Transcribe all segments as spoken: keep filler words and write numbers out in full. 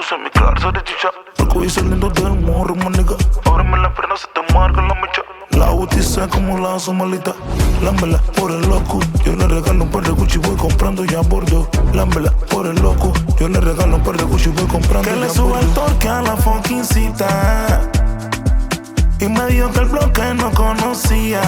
se mi clase de chicha. Porque hoy saliendo del morro, maniga. Ahora me la frena, se te marca la mecha. La utiza como la somalita. Lámbela por el loco. Yo le regalo un par de Gucci, voy comprando ya a bordo. Lámbela por el loco. Yo le regalo un par de Gucci, voy comprando. Que le suba el torque a la fucking cita. Y me dijo que el bloque no conocía.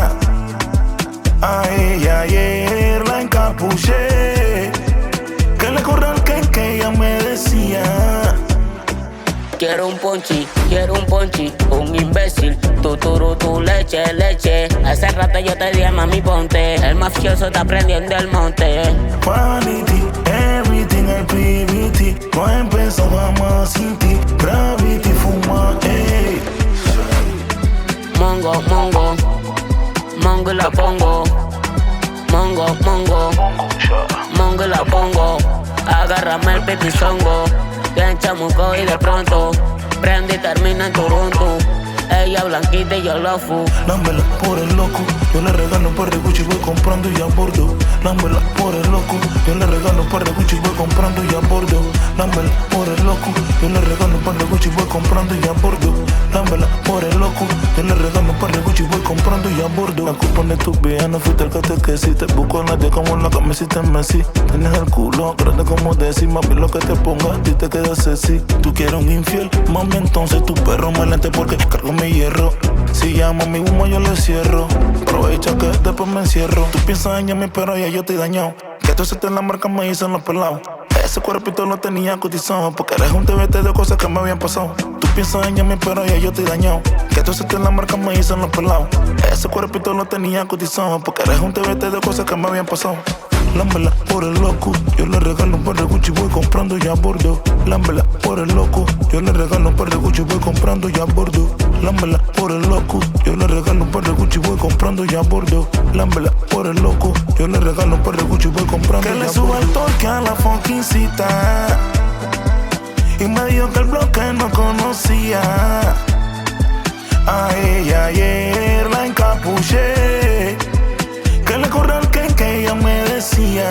A ella ayer la encapuché. Que le corra el que que ella me decía. Quiero un ponchi, quiero un ponchi, un imbécil. Tu turu, tu leche, leche. Hace rato yo te dije, mami, ponte. El mafioso está prendiendo el monte. Vanity, everything I P V T. No empezamos sin ti. Gravity, fuma, ey. Mongo, mongo, mongo y la pongo. Mongo, mongo, mongo y la pongo. Agárrame el pipizongo. Bien chamuco y de pronto prende y termina en Toronto. Ella blanquita y yo lo fu. Dámela por el loco. Yo le regalo un par de Gucci, voy comprando y a bordo. Dámela por el loco. Yo le regalo un par de Gucci, voy comprando y a bordo. Dámela por el loco. Yo le regalo un par de Gucci, voy comprando y a bordo. Dámela por el loco. Yo le regalo un par de Gucci, voy comprando y a bordo. La culpa de tu vida, no fuiste el que te que si te busco a nadie como la camiseta en Messi. Tienes el culo grande como decir, mami, lo que te ponga a ti te queda sexy. Tú quieres un infiel, mami, entonces tu perro me lente porque cargo mi hierro. Si llamo a mi humo yo le cierro. Aprovecha que después me encierro. Tú piensas dañarme pero ya yo te he dañado. Que tú se te la marca me dicen los pelados. Ese cuerpito lo tenía cotizado. Porque eres un T V T de cosas que me habían pasado. Tú piensas dañarme pero ya yo te he dañado. Que tú se te la marca me dicen los pelados. Ese cuerpito lo tenía cotizado. Porque eres un T V T de cosas que me habían pasado. Lámbela por el loco. Yo le regalo un par de Gucci, voy comprando ya a bordo. Lámbela por el loco. Yo le regalo un par de Gucci, voy comprando ya a bordo. Lámbela por el loco. Yo le regalo un par de Gucci, voy comprando ya a bordo. Lámbela por el loco. Yo le regalo un par de Gucci, voy comprando ya a bordo. Que le suba el torque a la fucking cita. Y me dijo que el bloque no conocía. A ella ayer la encapuché. Que le corra el que que ella me decía.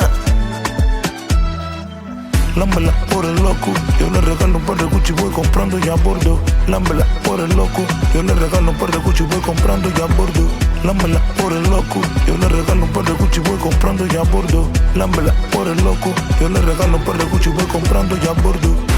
Lámbela por el loco. Yo le regalo un par de Gucci, voy comprando ya a bordo. Lámbela por el loco. Yo le regalo un par de Gucci, voy comprando ya a bordo. Lámbela por el loco. Yo le regalo un par de Gucci, voy comprando ya a bordo. Lámbela por el loco. Yo le regalo un par de Gucci, voy comprando ya a bordo.